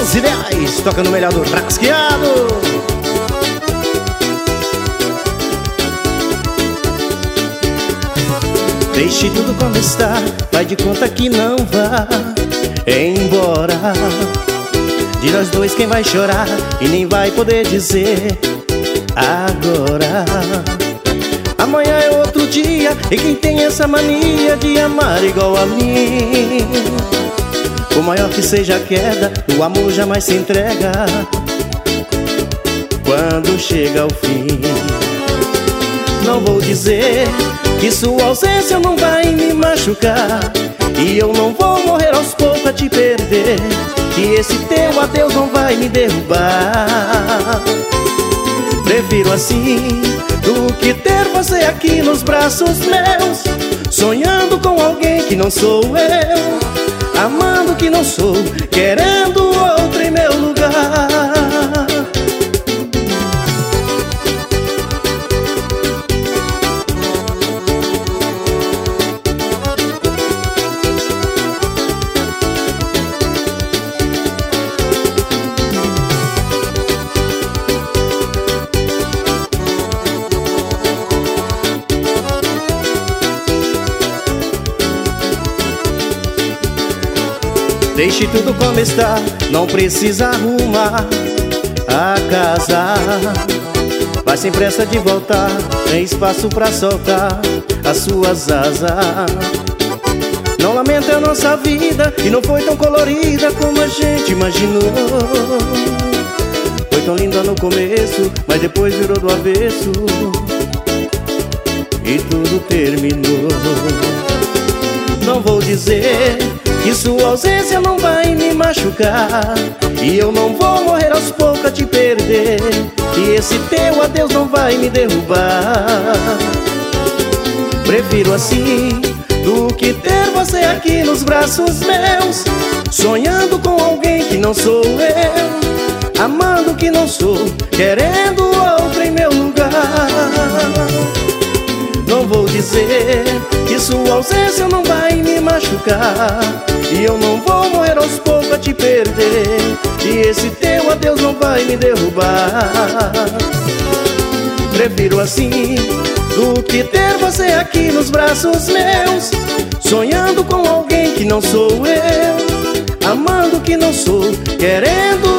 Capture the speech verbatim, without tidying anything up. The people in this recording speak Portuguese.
Os Ideais, toca no melhor do Rasqueado. Deixe tudo como está, vai de conta que não vá embora. De nós dois quem vai chorar e nem vai poder dizer agora. Amanhã é outro dia e quem tem essa mania de amar igual a mim, por maior que seja a queda, o amor jamais se entrega quando chega ao fim. Não vou dizer que sua ausência não vai me machucar, e eu não vou morrer aos poucos a te perder, que esse teu adeus não vai me derrubar. Prefiro assim do que ter você aqui nos braços meus, sonhando com alguém que não sou eu, amando que não sou, querendo outro em meu lugar. Deixe tudo como está, não precisa arrumar a casa. Vai sem pressa de voltar, tem espaço pra soltar as suas asas. Não lamenta a nossa vida, que não foi tão colorida como a gente imaginou. Foi tão linda no começo, mas depois virou do avesso e tudo terminou. Não vou dizer que sua ausência não vai me machucar, e eu não vou morrer aos poucos a te perder, e esse teu adeus não vai me derrubar. Prefiro assim do que ter você aqui nos braços meus, sonhando com alguém que não sou eu, amando que não sou, querendo outro em meu lugar. Não vou dizer que sua ausência não vai me machucar, e eu não vou morrer aos poucos a te perder, e esse teu adeus não vai me derrubar. Prefiro assim do que ter você aqui nos braços meus, sonhando com alguém que não sou eu, amando que não sou, querendo